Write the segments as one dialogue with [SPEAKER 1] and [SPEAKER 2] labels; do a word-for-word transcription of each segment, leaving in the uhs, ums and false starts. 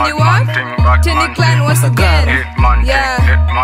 [SPEAKER 1] Tini what? Tini Clan once again. Yeah.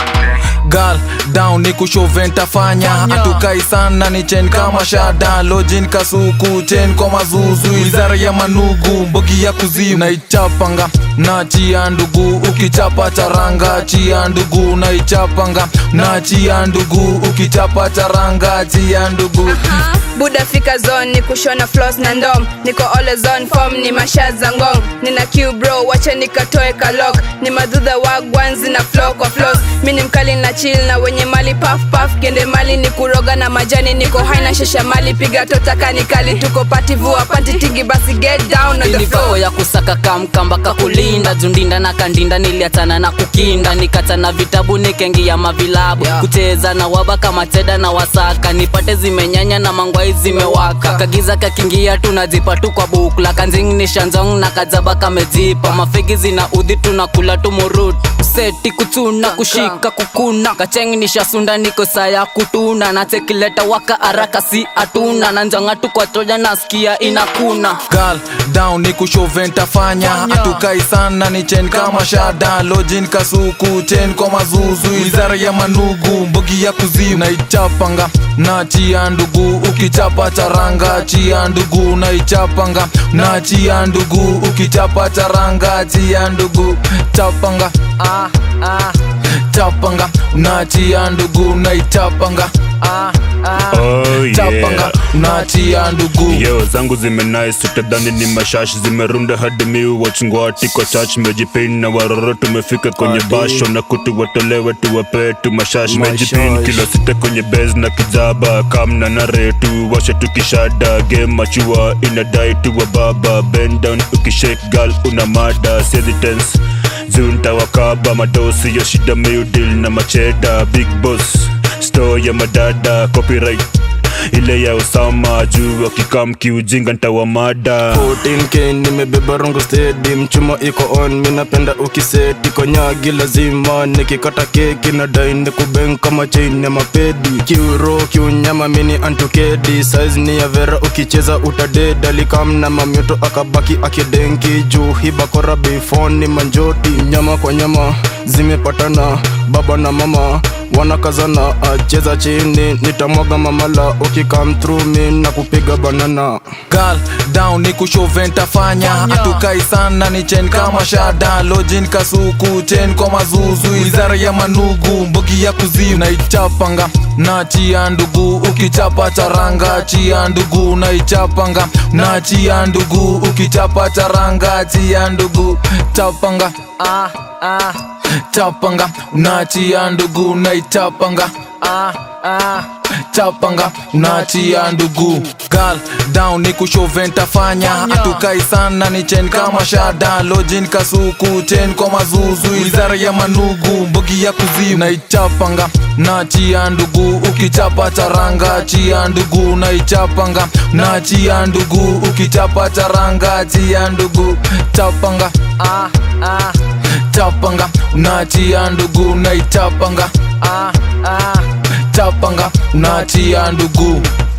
[SPEAKER 2] Girl, down ni kushoventa fanya atukai sana ni chain kama shada lojin kasuku chain kwa mazuzu wizara ya manugu mbogi ya kuzimu na ichapanga na chia ndugu ukichapa charanga chia ndugu na ichapanga na chia ndugu ukichapa charanga chia ndugu
[SPEAKER 1] uh-huh. Buda fika zone ni kushona floss na ndom niko always on form ni mashaza ngong nina Q bro wacha nikatoe kalok ni madudha wagwanzi na flow kwa flows mini mkali na chill na wenye mali puff puff kende mali ni kuroga na majani niko high na shesha mali piga tota kanikali tuko party vua panty tigi basi get down on the floor
[SPEAKER 3] ya kusaka kamkamba kakulinda jundinda na kandinda niliatana na kukinda nikatana vitabu nikengia mavilabu yeah. Kucheza na waba kama teda na wasaka nipate zimenyanya na mangwai zimewaka kagiza kakingia tunazipa tu kwa bukla kanzing ni shanzong na kadzaba kamezipa mafegi zina udhi tunakula tumurut seti kutuna kushika kukuna kacheng ni shasunda niko saya kutuna na tekileta waka haraka si atuna na njanga tu kwa toja nasikia inakuna
[SPEAKER 2] girl down ni kushoventa fanya atukai sana ni chain kama shada lojin kasuku chain kwa mazuzu wizara ya manugu mbogi ya kuzimu na ichapanga na chia ndugu ukichapa charanga chia ndugu na ichapanga na chia ndugu ukichapa charanga chia ndugu chapanga
[SPEAKER 3] ah ah
[SPEAKER 2] chapanga na chia ndugu na ichapanga
[SPEAKER 3] ah ah
[SPEAKER 4] oh yeah
[SPEAKER 2] chapanga na chia ndugu
[SPEAKER 4] yo zangu zimenai sutadhani ni mashash zimerunda hadi miu wachungwati kwa church mejipin na waroro tumefika kwenye basho na kutu watolewe tuwape tu mashash mejipin kilo sita kwenye bez na kijaba kamna na retu washa tukishada game machua inadai tuwa baba bend down ukishake girl una mada sezi tense zunta wakaba madosi ya shida miu deal na macheda big boss store ya madada copyright ile ya Osama juu wakikam kiujinga ntawa mada
[SPEAKER 5] fourteen K nimebeba rongo steady mchuma iko on minapenda ukiseti konyagi lazima nikikata keki na dai nikubeng kama chain ya mapedi kiuro kiunyama mini antukedi size ni ya vera ukicheza utadeda likam na mamyoto akabaki akidenki juu hibakora bifon ni manjoti nyama kwa nyama zimepatana baba na mama wanakazana acheza chini nitamwaga mamala ukikam through me na kupiga banana
[SPEAKER 2] girl down ni kushoventa fanya atukai sana ni chain kama shada lojin kasuku chain kwa mazuzu wizara ya manugu mbogi ya kuzimu na ichapanga na chia ndugu ukichapa charanga chia ndugu na ichapanga na chia ndugu ukichapa charanga chia ndugu chapanga
[SPEAKER 3] ah ah
[SPEAKER 2] chapanga na chia ndugu na ichapanga
[SPEAKER 3] ah ah
[SPEAKER 2] chapanga na chia ndugu girl down ni kushoventa fanya atukai sana ni chain kama shada lojin kasuku chain kwa mazuzu wizara ya manugu mbogi ya kuzimu na ichapanga na chia ndugu ukichapa charanga chia ndugu na ichapanga na chia ndugu ukichapa charanga chia ndugu chapanga
[SPEAKER 3] ah ah
[SPEAKER 2] chapanga na chia ndugu na ichapanga
[SPEAKER 3] ah ah
[SPEAKER 2] chapanga na chia ndugu